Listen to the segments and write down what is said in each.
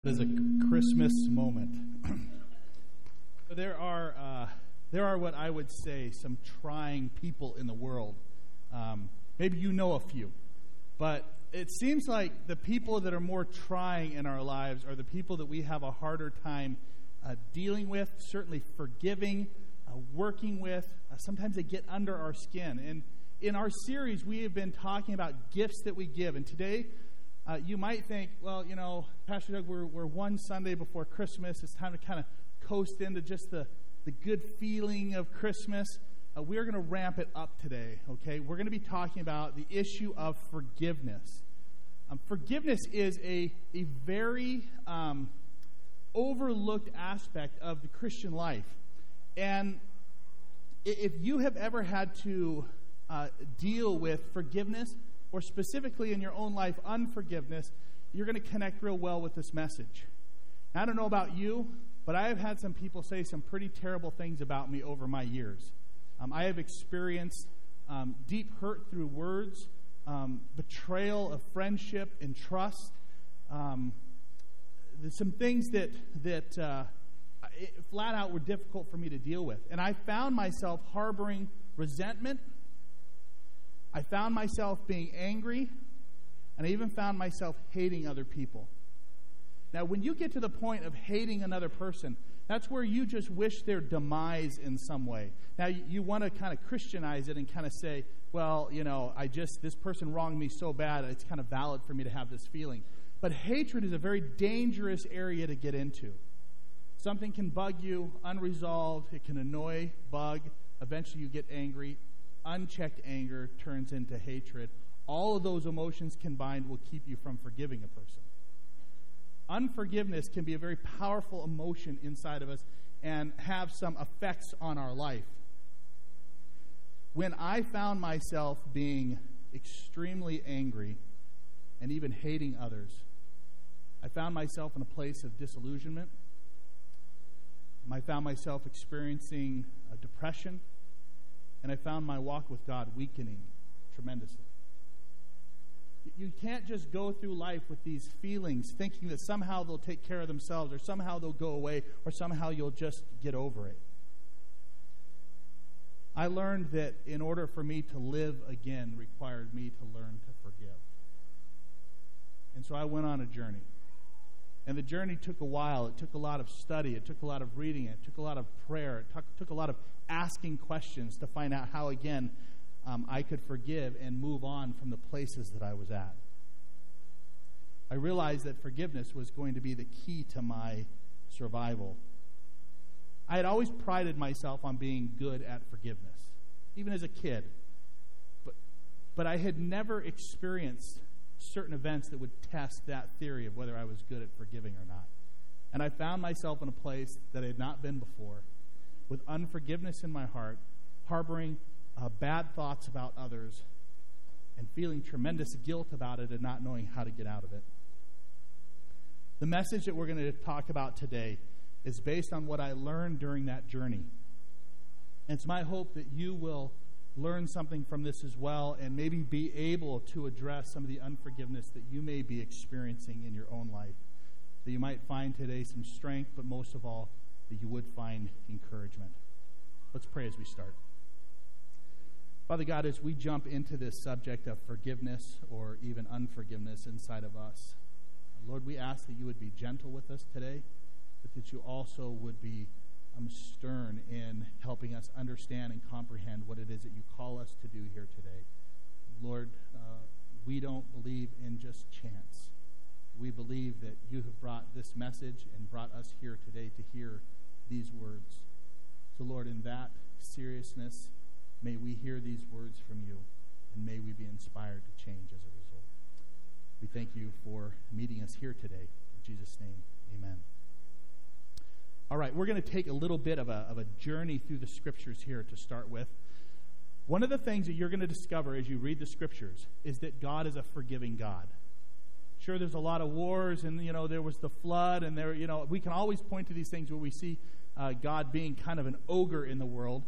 It is a Christmas moment. There are what I would say some trying people in the world. Maybe you know a few, but it seems like the people that are more trying in our lives are the people that we have a harder time dealing with, certainly forgiving, working with. Sometimes they get under our skin. And in our series, we have been talking about gifts that we give. And today, you might think, well, you know, Pastor Doug, we're one Sunday before Christmas. It's time to kind of coast into just the good feeling of Christmas. We're going to ramp it up today, okay? We're going to be talking about the issue of forgiveness. Forgiveness is a very overlooked aspect of the Christian life. And if you have ever had to deal with forgiveness, or specifically in your own life, unforgiveness, you're going to connect real well with this message. Now, I don't know about you, but I have had some people say some pretty terrible things about me over my years. I have experienced deep hurt through words, betrayal of friendship and trust. There's some things that flat out were difficult for me to deal with. And I found myself harboring resentment. I found myself being angry, and I even found myself hating other people. Now, when you get to the point of hating another person, that's where you just wish their demise in some way. Now, you want to kind of Christianize it and kind of say, well, you know, this person wronged me so bad, it's kind of valid for me to have this feeling. But hatred is a very dangerous area to get into. Something can bug you, unresolved, it can annoy, bug, eventually you get angry. Unchecked anger turns into hatred. All of those emotions combined will keep you from forgiving a person. Unforgiveness can be a very powerful emotion inside of us and have some effects on our life. When I found myself being extremely angry and even hating others, I found myself in a place of disillusionment. I found myself experiencing depression. And I found my walk with God weakening tremendously. You can't just go through life with these feelings thinking that somehow they'll take care of themselves or somehow they'll go away or somehow you'll just get over it. I learned that in order for me to live again required me to learn to forgive. And so I went on a journey. And the journey took a while. It took a lot of study. It took a lot of reading. It took a lot of prayer. It took a lot of asking questions to find out how, again, I could forgive and move on from the places that I was at. I realized that forgiveness was going to be the key to my survival. I had always prided myself on being good at forgiveness, even as a kid. But I had never experienced certain events that would test that theory of whether I was good at forgiving or not. And I found myself in a place that I had not been before, with unforgiveness in my heart, harboring bad thoughts about others, and feeling tremendous guilt about it and not knowing how to get out of it. The message that we're going to talk about today is based on what I learned during that journey. And it's my hope that you will learn something from this as well and maybe be able to address some of the unforgiveness that you may be experiencing in your own life. That you might find today some strength, but most of all, that you would find encouragement. Let's pray as we start. Father God, as we jump into this subject of forgiveness or even unforgiveness inside of us, Lord, we ask that you would be gentle with us today, but that you also would be stern in helping us understand and comprehend what it is that you call us to do here today. Lord, we don't believe in just chance. We believe that you have brought this message and brought us here today to hear these words. So, Lord, in that seriousness, may we hear these words from you, and may we be inspired to change as a result. We thank you for meeting us here today. In Jesus' name, amen. All right, we're going to take a little bit of a journey through the Scriptures here to start with. One of the things that you're going to discover as you read the Scriptures is that God is a forgiving God. Sure, there's a lot of wars, and, you know, there was the flood, and there, you know, we can always point to these things where we see God being kind of an ogre in the world.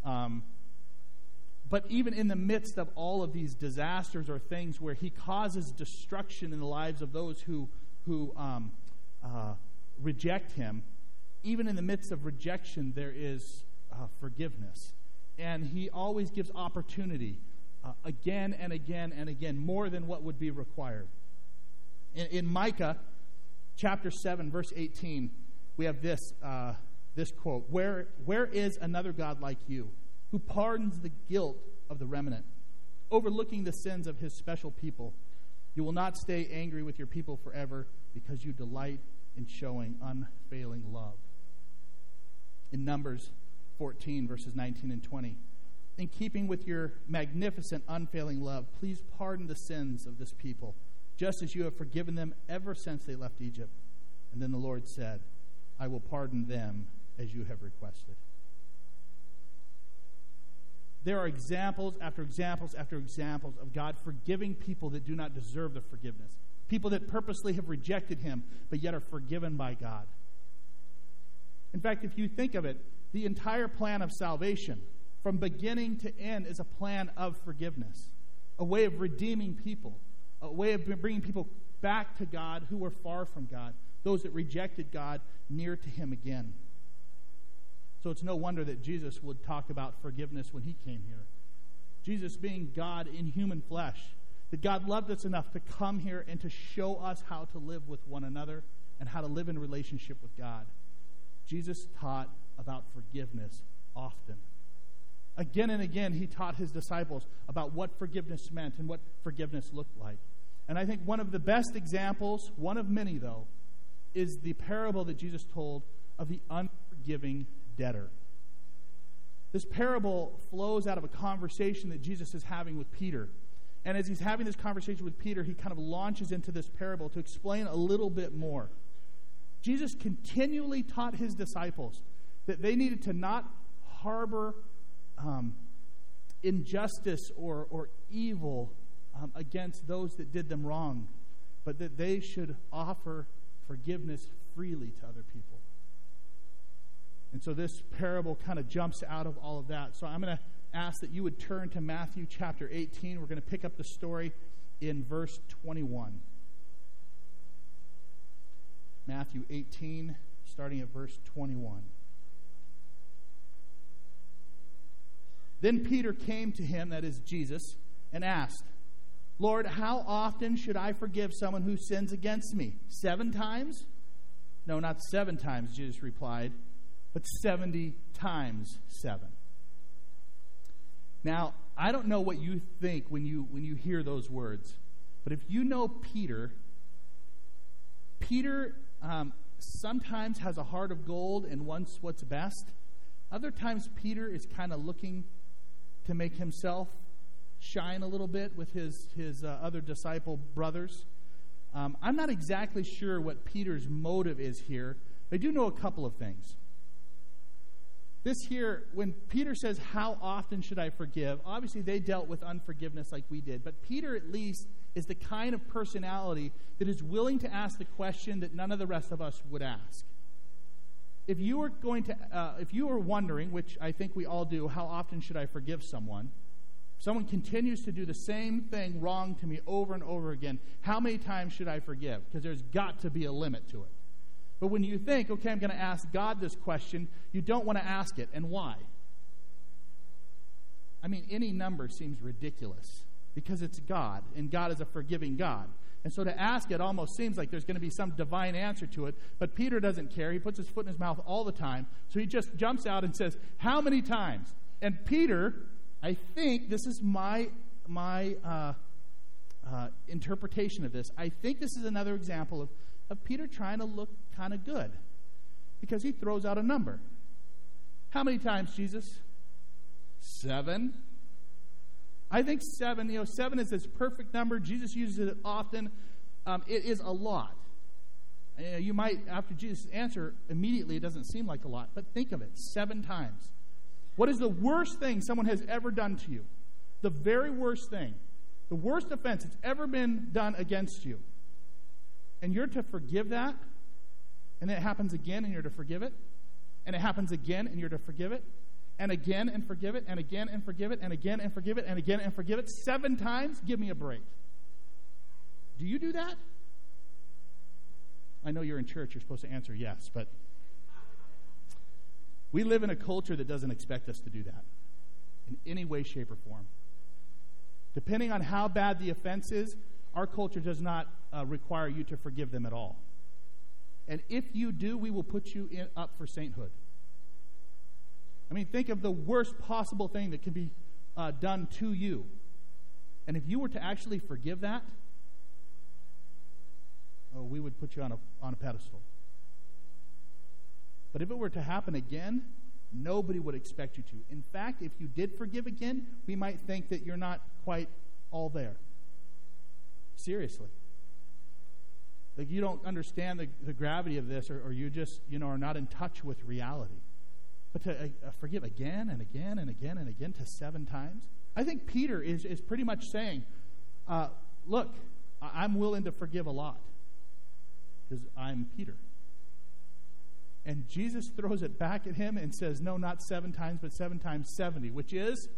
But even in the midst of all of these disasters or things where he causes destruction in the lives of those who reject him, even in the midst of rejection, there is forgiveness. And he always gives opportunity again and again and again, more than what would be required. In Micah chapter 7, verse 18, we have this quote, Where is another God like you, who pardons the guilt of the remnant, overlooking the sins of his special people? You will not stay angry with your people forever, because you delight in showing unfailing love. In Numbers 14, verses 19 and 20, in keeping with your magnificent, unfailing love, please pardon the sins of this people, just as you have forgiven them ever since they left Egypt. And then the Lord said, I will pardon them as you have requested. There are examples after examples after examples of God forgiving people that do not deserve the forgiveness. People that purposely have rejected him, but yet are forgiven by God. In fact, if you think of it, the entire plan of salvation, from beginning to end, is a plan of forgiveness, a way of redeeming people, a way of bringing people back to God who were far from God, those that rejected God near to him again. So it's no wonder that Jesus would talk about forgiveness when he came here. Jesus being God in human flesh, that God loved us enough to come here and to show us how to live with one another and how to live in relationship with God. Jesus taught about forgiveness often. Again and again, he taught his disciples about what forgiveness meant and what forgiveness looked like. And I think one of the best examples, one of many though, is the parable that Jesus told of the unforgiving debtor. This parable flows out of a conversation that Jesus is having with Peter. And as he's having this conversation with Peter, he kind of launches into this parable to explain a little bit more. Jesus continually taught his disciples that they needed to not harbor injustice or evil against those that did them wrong, but that they should offer forgiveness freely to other people. And so this parable kind of jumps out of all of that. So I'm going to ask that you would turn to Matthew chapter 18. We're going to pick up the story in verse 21. Matthew 18, starting at verse 21. Then Peter came to him, that is Jesus, and asked, Lord, how often should I forgive someone who sins against me? 7 times? No, not 7 times, Jesus replied, but 70 times 7. Now, I don't know what you think when you hear those words, but if you know Peter sometimes has a heart of gold and wants what's best. Other times Peter is kind of looking to make himself shine a little bit with his other disciple brothers. I'm not exactly sure what Peter's motive is here, but I do know a couple of things. This here, when Peter says, how often should I forgive? Obviously, they dealt with unforgiveness like we did. But Peter, at least, is the kind of personality that is willing to ask the question that none of the rest of us would ask. If you were wondering, which I think we all do, how often should I forgive someone? Someone continues to do the same thing wrong to me over and over again. How many times should I forgive? Because there's got to be a limit to it. But when you think, okay, I'm going to ask God this question, you don't want to ask it. And why? I mean, any number seems ridiculous because it's God, and God is a forgiving God. And so to ask it almost seems like there's going to be some divine answer to it. But Peter doesn't care. He puts his foot in his mouth all the time. So he just jumps out and says, how many times? And Peter, I think this is my interpretation of this. I think this is another example of Peter trying to look kind of good, because he throws out a number. How many times, Jesus? 7. I think 7. 7 is this perfect number. Jesus uses it often. It is a lot. You might, after Jesus' answer, immediately it doesn't seem like a lot, but think of it, 7 times. What is the worst thing someone has ever done to you? The very worst thing. The worst offense that's ever been done against you. And you're to forgive that, and then it happens again, and you're to forgive it, and it happens again, and you're to forgive it, and again, and forgive it, and again, and forgive it, and again, and forgive it, and again, and forgive it. 7 times? Give me a break. Do you do that? I know you're in church. You're supposed to answer yes, but we live in a culture that doesn't expect us to do that in any way, shape, or form. Depending on how bad the offense is, our culture does not require you to forgive them at all. And if you do, we will put you up for sainthood. I mean, think of the worst possible thing that can be done to you. And if you were to actually forgive that, we would put you on a pedestal. But if it were to happen again, nobody would expect you to. In fact, if you did forgive again, we might think that you're not quite all there. Seriously. Like you don't understand the gravity of this, or you just, are not in touch with reality. But to forgive again and again and again and again to 7 times? I think Peter is pretty much saying, look, I'm willing to forgive a lot because I'm Peter. And Jesus throws it back at him and says, no, not 7 times, but 7 times 70, which is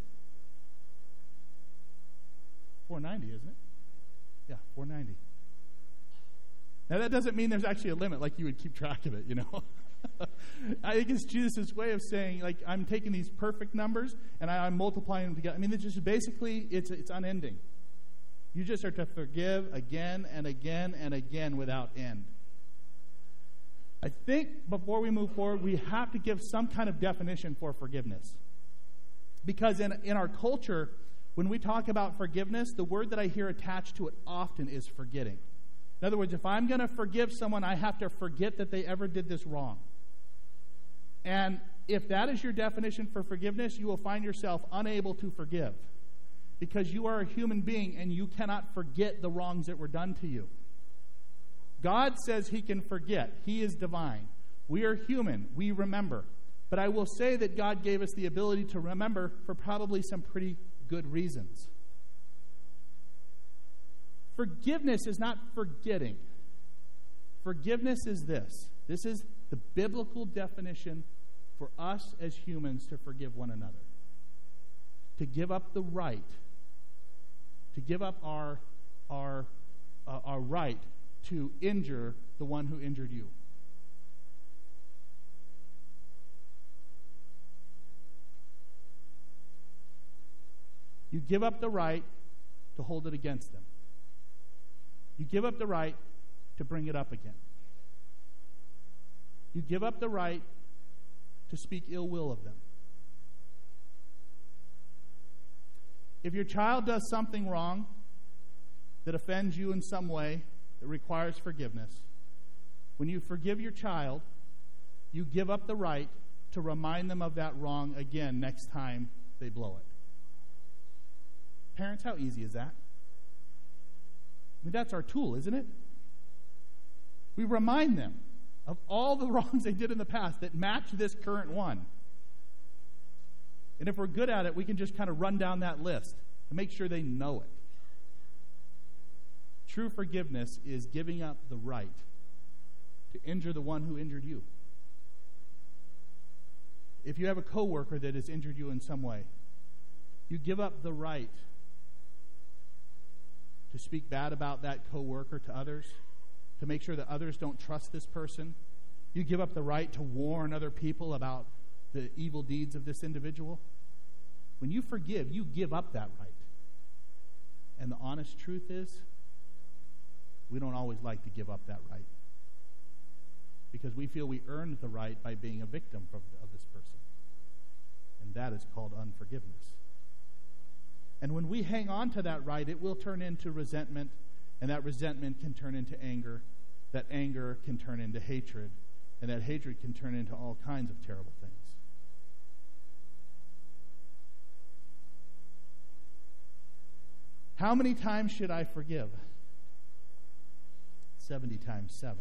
490, isn't it? Yeah, 490. Now, that doesn't mean there's actually a limit, like you would keep track of it, I think it's Jesus' way of saying, like, I'm taking these perfect numbers and I'm multiplying them together. I mean, it's just basically, it's unending. You just are to forgive again and again and again without end. I think before we move forward, we have to give some kind of definition for forgiveness. Because in our culture, when we talk about forgiveness, the word that I hear attached to it often is forgetting. In other words, if I'm going to forgive someone, I have to forget that they ever did this wrong. And if that is your definition for forgiveness, you will find yourself unable to forgive. Because you are a human being and you cannot forget the wrongs that were done to you. God says he can forget. He is divine. We are human. We remember. But I will say that God gave us the ability to remember for probably some pretty good reasons. Forgiveness is not forgetting. Forgiveness is this. This is the biblical definition for us as humans to forgive one another. To give up the right. To give up our right to injure the one who injured you. You give up the right to hold it against them. You give up the right to bring it up again. You give up the right to speak ill will of them. If your child does something wrong that offends you in some way, that requires forgiveness, when you forgive your child, you give up the right to remind them of that wrong again next time they blow it. Parents, how easy is that? I mean, that's our tool, isn't it? We remind them of all the wrongs they did in the past that match this current one. And if we're good at it, we can just kind of run down that list to make sure they know it. True forgiveness is giving up the right to injure the one who injured you. If you have a coworker that has injured you in some way, you give up the right to speak bad about that coworker to others, to make sure that others don't trust this person. You give up the right to warn other people about the evil deeds of this individual. When you forgive, you give up that right. And the honest truth is, we don't always like to give up that right. Because we feel we earned the right by being a victim of this person. And that is called unforgiveness. And when we hang on to that right, it will turn into resentment, and that resentment can turn into anger. That anger can turn into hatred, and that hatred can turn into all kinds of terrible things. How many times should I forgive? 70 times 7.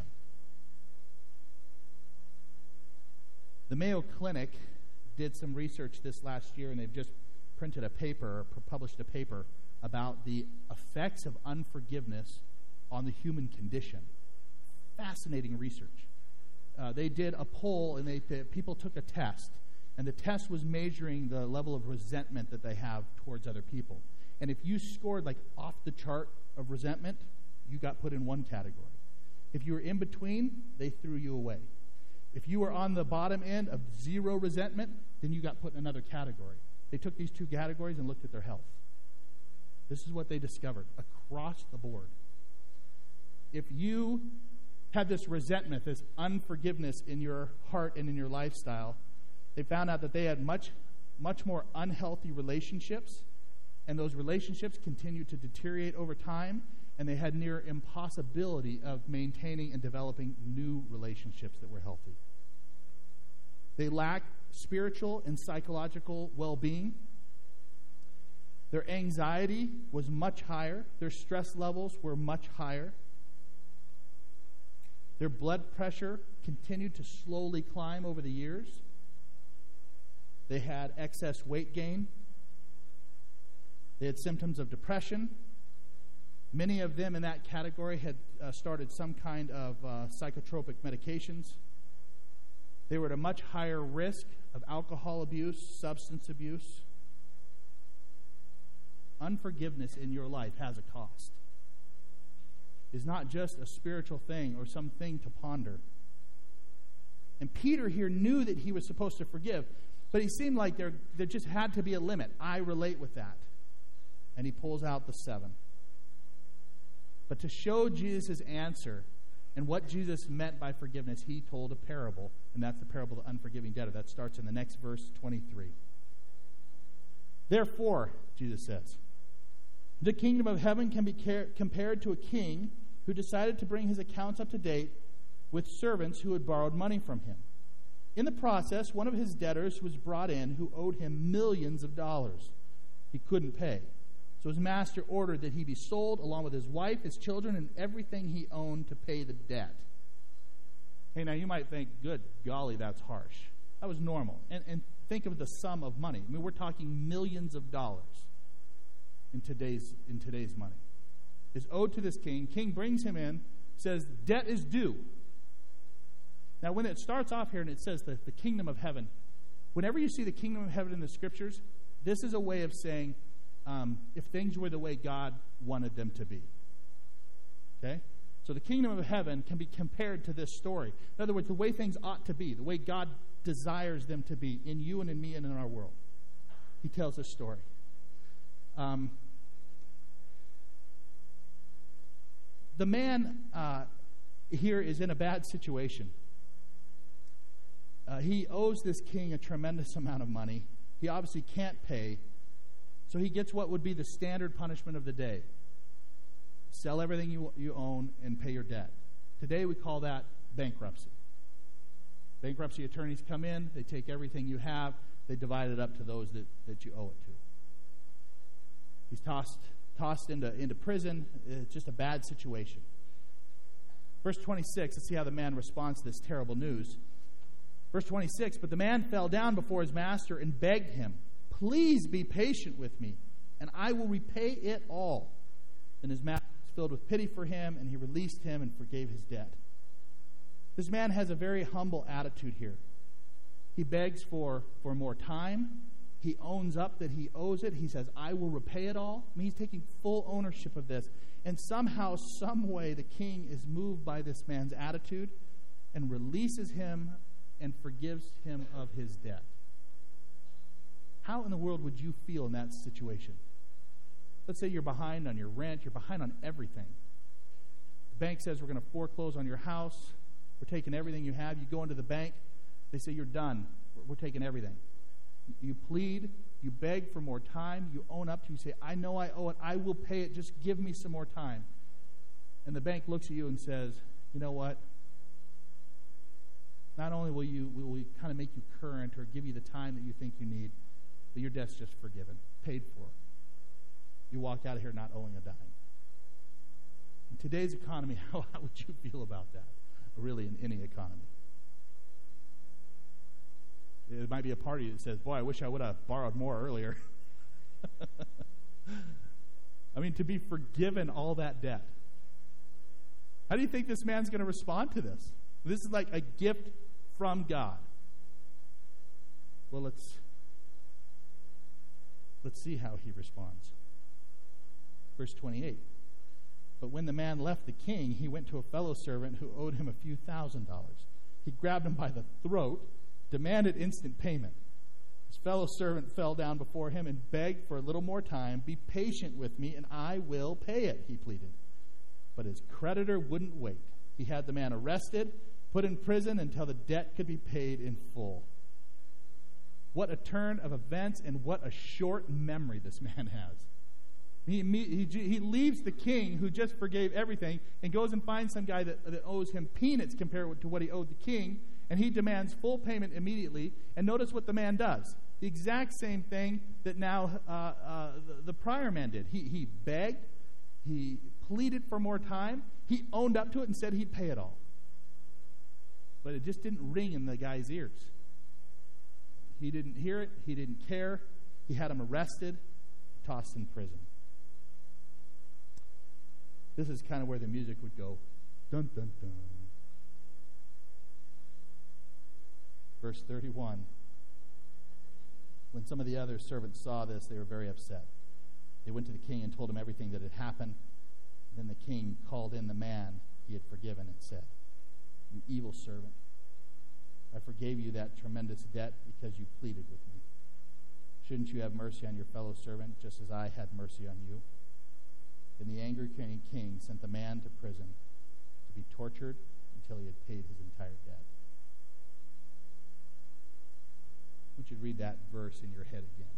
The Mayo Clinic did some research this last year, and they've just printed a paper, or published a paper, about the effects of unforgiveness on the human condition. Fascinating research. They did a poll, and people took a test, and the test was measuring the level of resentment that they have towards other people. And if you scored like off the chart of resentment, you got put in one category. If you were in between, they threw you away. If you were on the bottom end of zero resentment, then you got put in another category. They took these two categories and looked at their health. This is what they discovered across the board. If you had this resentment, this unforgiveness in your heart and in your lifestyle, they found out that they had much more unhealthy relationships, and those relationships continued to deteriorate over time, and they had near impossibility of maintaining and developing new relationships that were healthy. They lacked spiritual and psychological well-being. Their anxiety was much higher. Their stress levels were much higher. Their blood pressure continued to slowly climb over the years. They had excess weight gain. They had symptoms of depression. Many of them in that category had started some kind of psychotropic medications. They were at a much higher risk of alcohol abuse, substance abuse. Unforgiveness in your life has a cost. It's not just a spiritual thing or something to ponder. And Peter here knew that he was supposed to forgive, but he seemed like there just had to be a limit. I relate with that. And he pulls out the 7. But to show Jesus' answer and what Jesus meant by forgiveness, he told a parable, and that's the parable of the unforgiving debtor. That starts in the next verse, 23. Therefore, Jesus says, the kingdom of heaven can be compared to a king who decided to bring his accounts up to date with servants who had borrowed money from him. In the process, one of his debtors was brought in who owed him millions of dollars. He couldn't pay. So his master ordered that he be sold along with his wife, his children, and everything he owned to pay the debt. Hey, now you might think, good golly, that's harsh. That was normal. And think of the sum of money. I mean, we're talking millions of dollars in today's money. Is owed to this king. King brings him in, says, debt is due. Now, when it starts off here and it says that the kingdom of heaven, whenever you see the kingdom of heaven in the scriptures, this is a way of saying, if things were the way God wanted them to be. Okay? So the kingdom of heaven can be compared to this story. In other words, the way things ought to be, the way God desires them to be in you and in me and in our world. He tells this story. The man here is in a bad situation. He owes this king a tremendous amount of money. He obviously can't pay. So he gets what would be the standard punishment of the day. Sell everything you own and pay your debt. Today we call that bankruptcy. Bankruptcy attorneys come in, they take everything you have, they divide it up to those that you owe it to. He's tossed into prison. It's just a bad situation. Verse 26, let's see how the man responds to this terrible news. Verse 26, but the man fell down before his master and begged him, please be patient with me, and I will repay it all. Then his master was filled with pity for him, and he released him and forgave his debt. This man has a very humble attitude here. He begs for more time. He owns up that he owes it. He says, I will repay it all. I mean, he's taking full ownership of this. And somehow, some way, the king is moved by this man's attitude and releases him and forgives him of his debt. How in the world would you feel in that situation? Let's say you're behind on your rent. You're behind on everything. The bank says, we're going to foreclose on your house. We're taking everything you have. You go into the bank. They say, you're done. We're taking everything. You plead. You beg for more time. You own up to it. You say, I know I owe it. I will pay it. Just give me some more time. And the bank looks at you and says, you know what? Not only will we kind of make you current or give you the time that you think you need, but your debt's just forgiven, paid for. You walk out of here not owing a dime. In today's economy, how would you feel about that? Really, in any economy. There might be a party that says, boy, I wish I would have borrowed more earlier. I mean, to be forgiven all that debt. How do you think this man's going to respond to this? This is like a gift from God. Well, let's see how he responds. Verse 28. But when the man left the king, he went to a fellow servant who owed him a few $1,000s. He grabbed him by the throat, demanded instant payment. His fellow servant fell down before him and begged for a little more time. "Be patient with me, and I will pay it," he pleaded. But his creditor wouldn't wait. He had the man arrested, put in prison until the debt could be paid in full. What a turn of events, and what a short memory this man has. He leaves the king, who just forgave everything, and goes and finds some guy that owes him peanuts compared to what he owed the king, and he demands full payment immediately. And notice what the man does. The exact same thing that now the prior man did. He begged. He pleaded for more time. He owned up to it and said he'd pay it all. But it just didn't ring in the guy's ears. He didn't hear it. He didn't care. He had him arrested, tossed in prison. This is kind of where the music would go. Dun, dun, dun. Verse 31. When some of the other servants saw this, they were very upset. They went to the king and told him everything that had happened. Then the king called in the man he had forgiven and said, "You evil servant, I forgave you that tremendous debt because you pleaded with me. Shouldn't you have mercy on your fellow servant just as I had mercy on you?" Then the angry king sent the man to prison to be tortured until he had paid his entire debt. I want you to read that verse in your head again.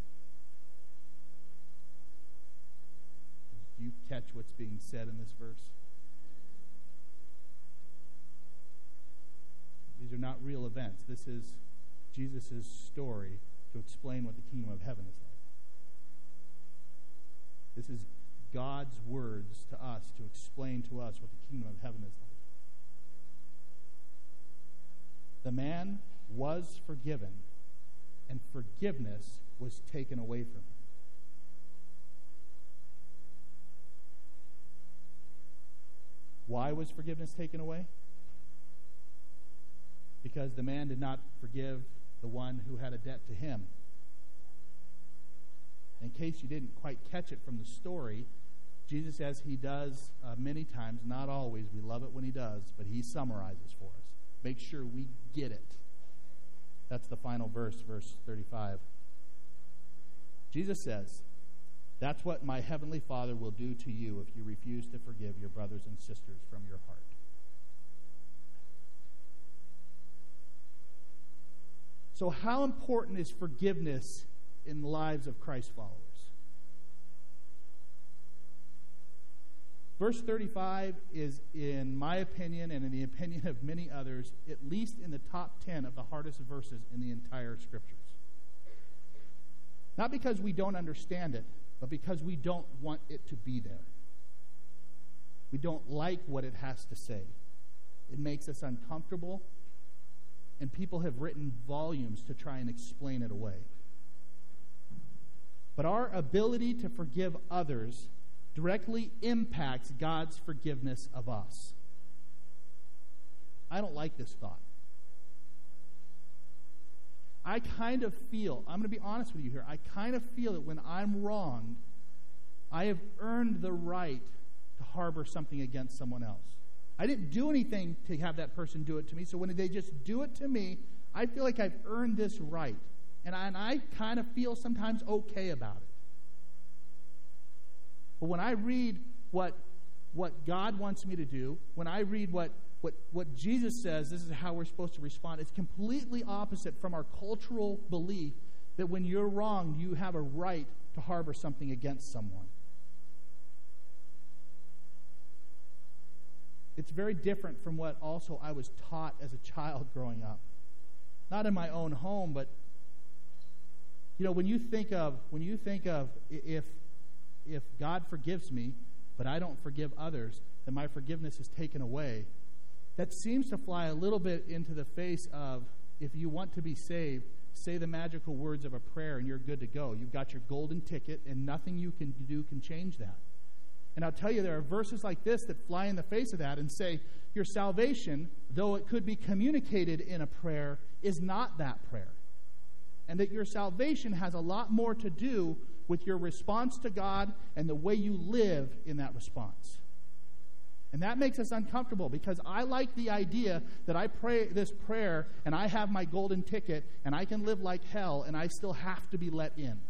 Do you catch what's being said in this verse? These are not real events. This is Jesus' story to explain what the kingdom of heaven is like. This is God's words to us to explain to us what the kingdom of heaven is like. The man was forgiven, and forgiveness was taken away from him. Why was forgiveness taken away? Because the man did not forgive the one who had a debt to him. In case you didn't quite catch it from the story, Jesus, as he does many times, not always, we love it when he does, but he summarizes for us. Make sure we get it. That's the final verse, verse 35. Jesus says, "That's what my heavenly Father will do to you if you refuse to forgive your brothers and sisters from your heart." So how important is forgiveness in the lives of Christ followers? Verse 35 is, in my opinion and in the opinion of many others, at least in the top 10 of the hardest verses in the entire Scriptures. Not because we don't understand it, but because we don't want it to be there. We don't like what it has to say. It makes us uncomfortable, and people have written volumes to try and explain it away. But our ability to forgive others directly impacts God's forgiveness of us. I don't like this thought. I kind of feel, I'm going to be honest with you here, I kind of feel that when I'm wronged, I have earned the right to harbor something against someone else. I didn't do anything to have that person do it to me, so when they just do it to me, I feel like I've earned this right. And I kind of feel sometimes okay about it. But when I read what God wants me to do, when I read what Jesus says, this is how we're supposed to respond, it's completely opposite from our cultural belief that when you're wronged, you have a right to harbor something against someone. It's very different from what also I was taught as a child growing up. Not in my own home, but when you think of if God forgives me, but I don't forgive others, then my forgiveness is taken away. That seems to fly a little bit into the face of, if you want to be saved, say the magical words of a prayer and you're good to go. You've got your golden ticket and nothing you can do can change that. And I'll tell you, there are verses like this that fly in the face of that and say, your salvation, though it could be communicated in a prayer, is not that prayer. And that your salvation has a lot more to do with your response to God and the way you live in that response. And that makes us uncomfortable because I like the idea that I pray this prayer and I have my golden ticket and I can live like hell and I still have to be let in.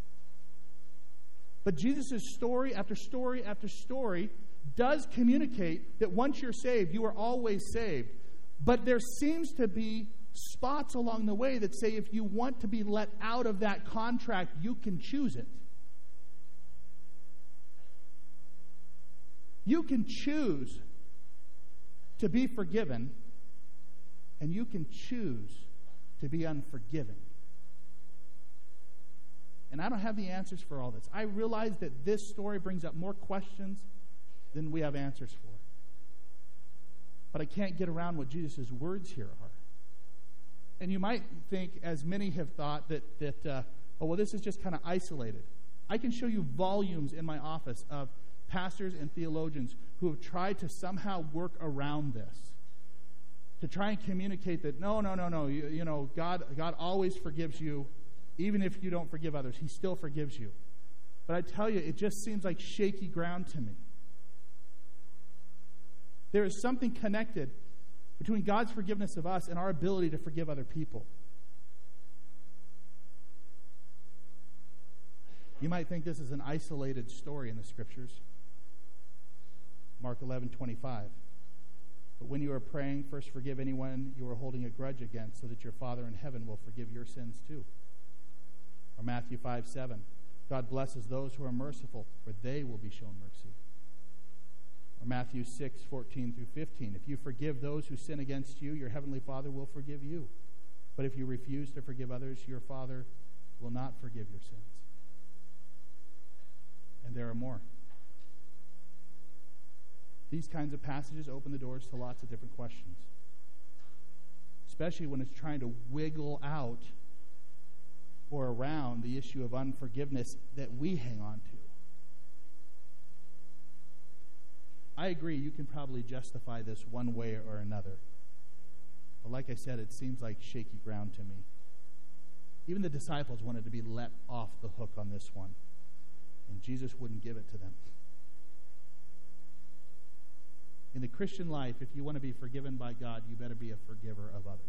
But Jesus' story after story after story does communicate that once you're saved, you are always saved. But there seems to be spots along the way that say if you want to be let out of that contract, you can choose it. You can choose to be forgiven, and you can choose to be unforgiven. And I don't have the answers for all this. I realize that this story brings up more questions than we have answers for. But I can't get around what Jesus' words here are. And you might think, as many have thought, that this is just kind of isolated. I can show you volumes in my office of pastors and theologians who have tried to somehow work around this, to try and communicate that no, God always forgives you, even if you don't forgive others. He still forgives you. But I tell you, it just seems like shaky ground to me. There is something connected between God's forgiveness of us and our ability to forgive other people. You might think this is an isolated story in the Scriptures. Mark 11:25. But when you are praying, first forgive anyone you are holding a grudge against, so that your Father in heaven will forgive your sins too. Or Matthew 5:7. God blesses those who are merciful, for they will be shown mercy. Or Matthew 6:14-15. If you forgive those who sin against you, your heavenly Father will forgive you. But if you refuse to forgive others, your Father will not forgive your sins. And there are more. These kinds of passages open the doors to lots of different questions, especially when it's trying to wiggle out or around the issue of unforgiveness that we hang on to. I agree, you can probably justify this one way or another. But like I said, it seems like shaky ground to me. Even the disciples wanted to be let off the hook on this one, and Jesus wouldn't give it to them. In the Christian life, if you want to be forgiven by God, you better be a forgiver of others.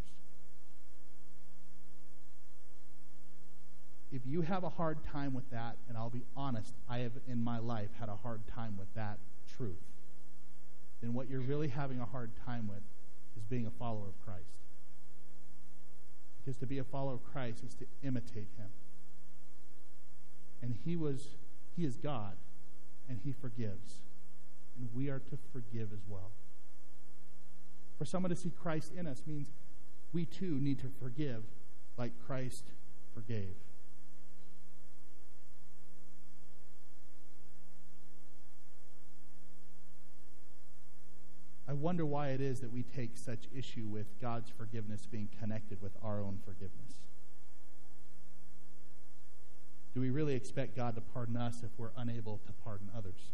If you have a hard time with that, and I'll be honest, I have in my life had a hard time with that truth, then what you're really having a hard time with is being a follower of Christ. Because to be a follower of Christ is to imitate him. And he is God, and he forgives. And we are to forgive as well. For someone to see Christ in us means we too need to forgive like Christ forgave. I wonder why it is that we take such issue with God's forgiveness being connected with our own forgiveness. Do we really expect God to pardon us if we're unable to pardon others?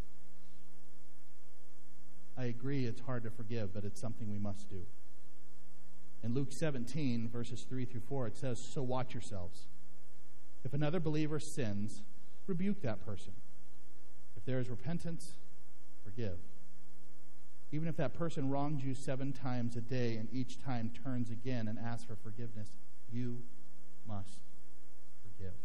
I agree it's hard to forgive, but it's something we must do. In Luke 17, verses 3-4, it says, "So watch yourselves. If another believer sins, rebuke that person. If there is repentance, forgive. Even if that person wronged you 7 times a day and each time turns again and asks for forgiveness, you must forgive."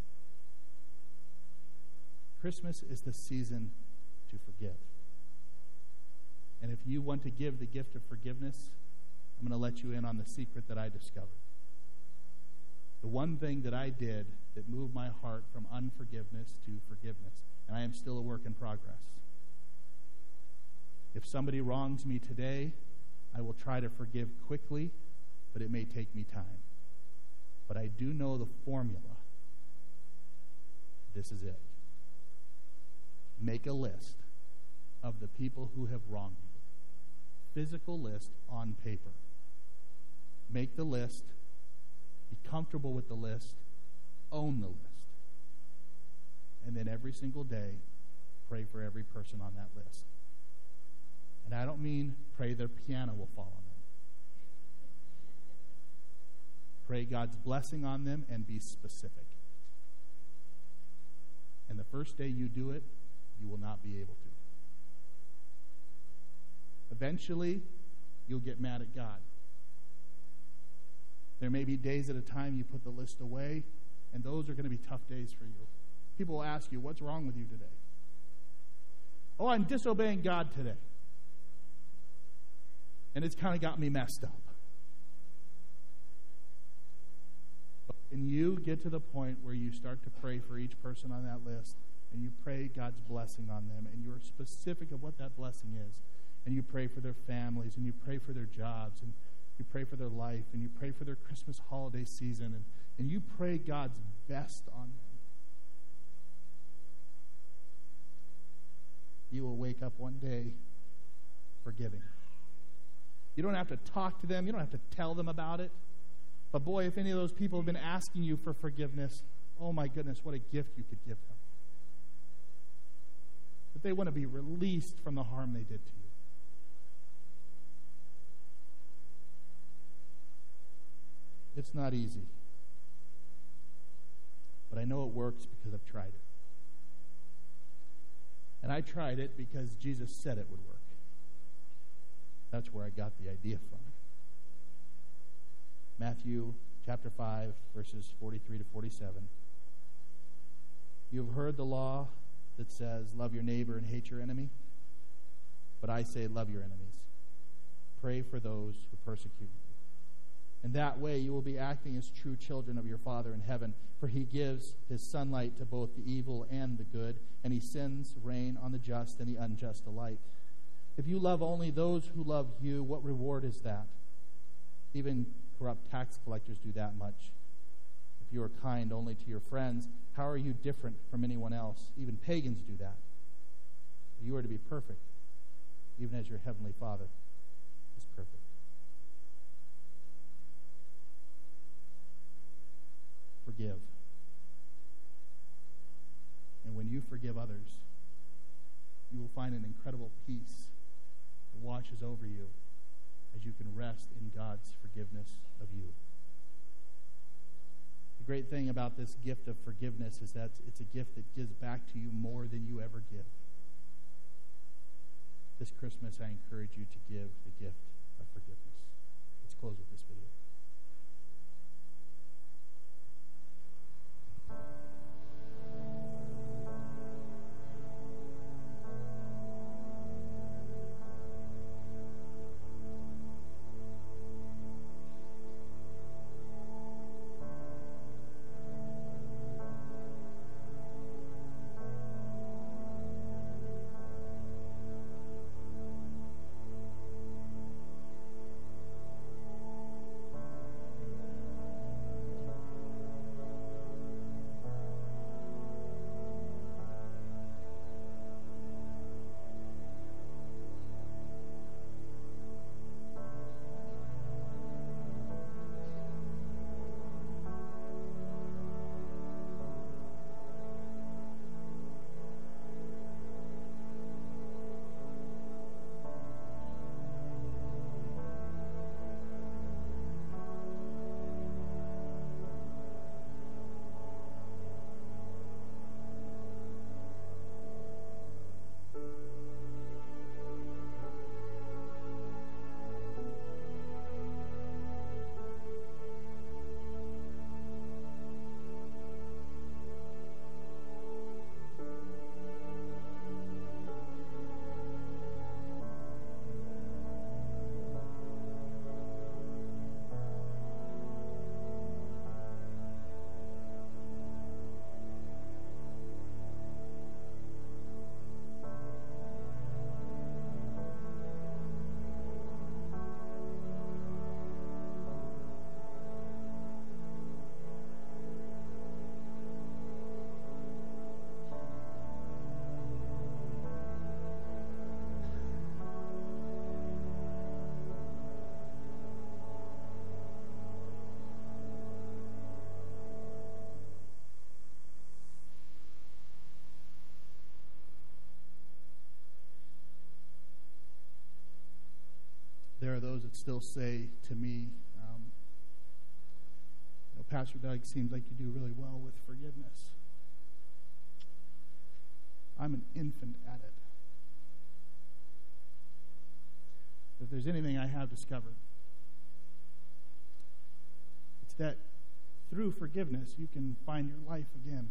Christmas is the season to forgive. And if you want to give the gift of forgiveness, I'm going to let you in on the secret that I discovered. The one thing that I did that moved my heart from unforgiveness to forgiveness, and I am still a work in progress. If somebody wrongs me today, I will try to forgive quickly, but it may take me time. But I do know the formula. This is it. Make a list of the people who have wronged you. Physical list on paper. Make the list. Be comfortable with the list. Own the list. And then every single day, pray for every person on that list. And I don't mean pray their piano will fall on them. Pray God's blessing on them and be specific. And the first day you do it, you will not be able to. Eventually, you'll get mad at God. There may be days at a time you put the list away, and those are going to be tough days for you. People will ask you, what's wrong with you today? Oh, I'm disobeying God today. And it's kind of got me messed up. But when you get to the point where you start to pray for each person on that list, and you pray God's blessing on them, and you're specific of what that blessing is, and you pray for their families, and you pray for their jobs, and you pray for their life, and you pray for their Christmas holiday season, and you pray God's best on them, you will wake up one day forgiving. You don't have to talk to them. You don't have to tell them about it. But boy, if any of those people have been asking you for forgiveness, oh my goodness, what a gift you could give them. That they want to be released from the harm they did to you. It's not easy. But I know it works because I've tried it. And I tried it because Jesus said it would work. That's where I got the idea from. Matthew chapter 5, verses 43 to 47. You have heard the law that says, love your neighbor and hate your enemy. But I say, love your enemies. Pray for those who persecute you. In that way, you will be acting as true children of your Father in heaven, for he gives his sunlight to both the evil and the good, and he sends rain on the just and the unjust alike. If you love only those who love you, what reward is that? Even corrupt tax collectors do that much. If you are kind only to your friends, how are you different from anyone else? Even pagans do that. You are to be perfect, even as your heavenly Father is perfect. Forgive. And when you forgive others, you will find an incredible peace that washes over you as you can rest in God's forgiveness of you. The great thing about this gift of forgiveness is that it's a gift that gives back to you more than you ever give. This Christmas, I encourage you to give the gift of forgiveness. Let's close with this video. There are those that still say to me, Pastor Doug, seems like you do really well with forgiveness. I'm an infant at it. if there's anything I have discovered, it's that through forgiveness you can find your life again.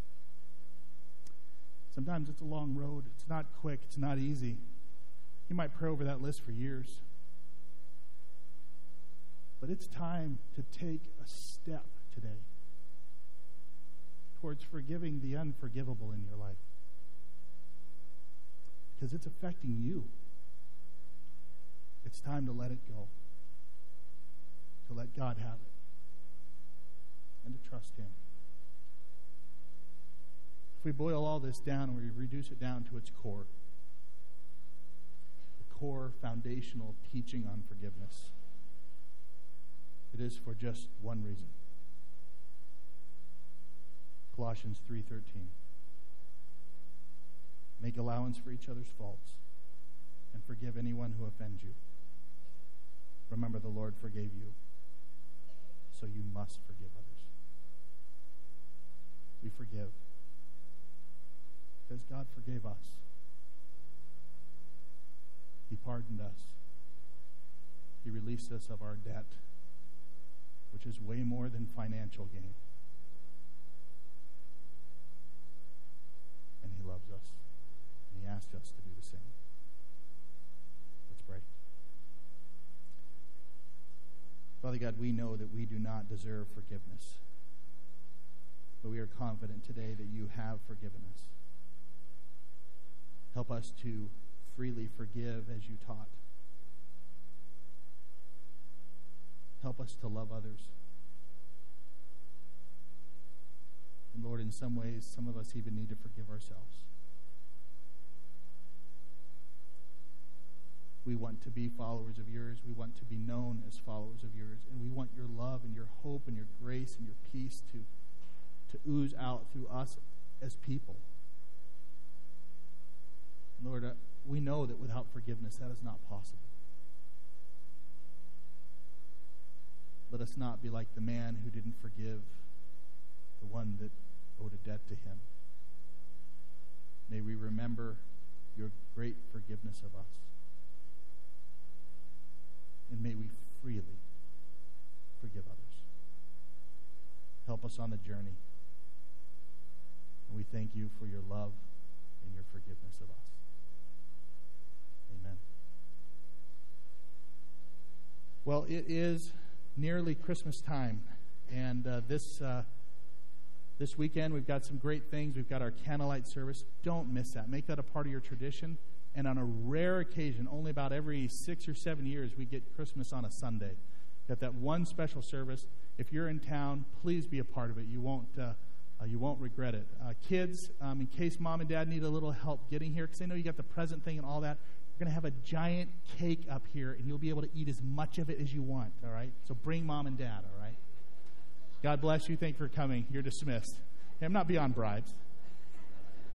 Sometimes it's a long road. It's not quick. It's not easy. You might pray over that list for years. But it's time to take a step today towards forgiving the unforgivable in your life. Because it's affecting you. It's time to let it go. To let God have it. And to trust Him. If we boil all this down and we reduce it down to its core, the core foundational teaching on forgiveness, it is for just one reason. Colossians 3:13. Make allowance for each other's faults and forgive anyone who offends you. Remember, the Lord forgave you, so you must forgive others. We forgive because God forgave us. He pardoned us. He released us of our debt, which is way more than financial gain. And He loves us. And He asked us to do the same. Let's pray. Father God, we know that we do not deserve forgiveness. But we are confident today that You have forgiven us. Help us to freely forgive as You taught. Help us to love others. And Lord, in some ways, some of us even need to forgive ourselves. We want to be followers of Yours. We want to be known as followers of Yours. And we want Your love and Your hope and Your grace and Your peace to ooze out through us as people. And Lord, we know that without forgiveness, that is not possible. Let us not be like the man who didn't forgive the one that owed a debt to him. May we remember Your great forgiveness of us. And may we freely forgive others. Help us on the journey. And we thank You for Your love and Your forgiveness of us. Amen. Well, it is nearly Christmas time, and this weekend we've got some great things. We've got our candlelight service. Don't miss that. Make that a part of your tradition. And on a rare occasion, only about every 6 or 7 years, we get Christmas on a Sunday. Got that one special service. If you're in town, please be a part of it. You won't regret it. Kids, in case Mom and Dad need a little help getting here, because I know you got the present thing and all that, we're going to have a giant cake up here, and you'll be able to eat as much of it as you want, all right? So bring Mom and Dad, all right? God bless you. Thank you for coming. You're dismissed. Hey, I'm not beyond bribes.